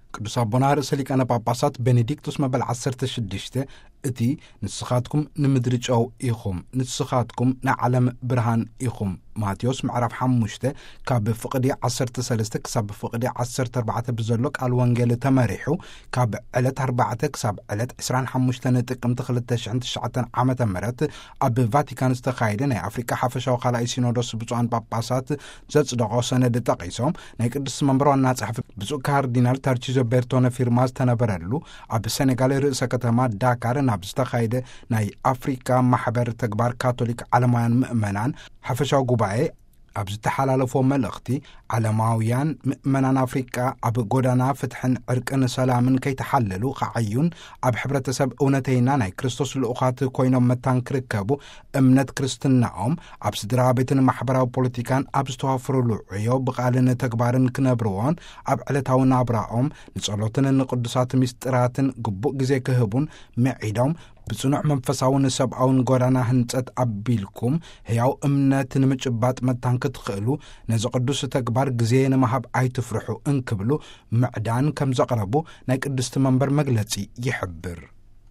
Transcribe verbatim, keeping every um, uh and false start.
ቅዱስ አቦና ርእሰ ሊቃነ ጳጳሳት ቤኔዲክቶስ መበል ዓሰርተ ሽዱሽተ እቲ ንስኻትኩም ንምድሪ ጨው ኢኹም ንስኻትኩም ንዓለም ብርሃን ኢኹም ማቴዎስ ምዕራፍ ሓሙሽተ ካብ ፍቕዲ ዓሰርተ ሰለስተ ክሳብ ፍቕዲ ዓሰርተ ኣርባዕተ ብዘሎ ቃል ወንጌል ተመሪሑ ካብ ዕለት ኣርባዕተ ክሳብ ዕለት ዕስራን ሓሙሽተ ጥቅምቲ ክልተ ሽሕን ትሽዓተን ዓመተ ምህረት ኣብ ቫቲካን ዝተኻየደ ናይ ኣፍሪካ ሓፈሻዊ ካልኣይ ሲኖዶስ ብፁዓን ጳጳሳት ዘጽደቆ ሰነድ ጠቒሶም ናይ ቅዱስ መንበር ዋና ጸሓፊ ብፁዕ ካርዲናል ታርቺዞ ቤርቶነ ፊርማ ዝተነበረሉ ኣብ ሴኔጋል ርእሰ ከተማ ዳካር ናብ ዝተኻየደ ናይ ኣፍሪካ ማሕበር ተግባር ካቶሊክ ዓለማውያን ምእመናን ሓፈሻዊ ጉባኤ ኣብ ዝተሓላለፎ መልእኽቲ ዓለማውያን ምእመናን ኣፍሪቃ ኣብ ጎዳና ፍትሕን ዕርቅን ሰላምን ከይተሓለሉ ከዓዩን ኣብ ሕብረተሰብ እውነተይና ናይ ክርስቶስ ልኡኻት ኮይኖም መታን ክርከቡ እምነት ክርስትናኦም ኣብ ስድራ ቤትን ማሕበራዊ ፖለቲካን ኣብ ዝተዋፍሩሉ ዕዮ ብቓልን ተግባርን ክነብርዎን ኣብ ዕለታዊ ናብራኦም ንጸሎትን ንቅዱሳት ምስጢራትን ግቡእ ግዜ ክህቡን መዒዶም ብጽኑዕ መንፈሳውን ሰብኣውን ጎዳና ህንጸት ኣቢልኩም ሕያው እምነት ንምጭባጥ መታን ክትኽእሉ ነዚ ቅዱስ ተግባር ግዜ ንምሃብ ኣይትፍርሑ እንክብሉ ምዕዳን ከም ዘቕረቡ ናይ ቅድስቲ መንበር መግለጺ ይሕብር።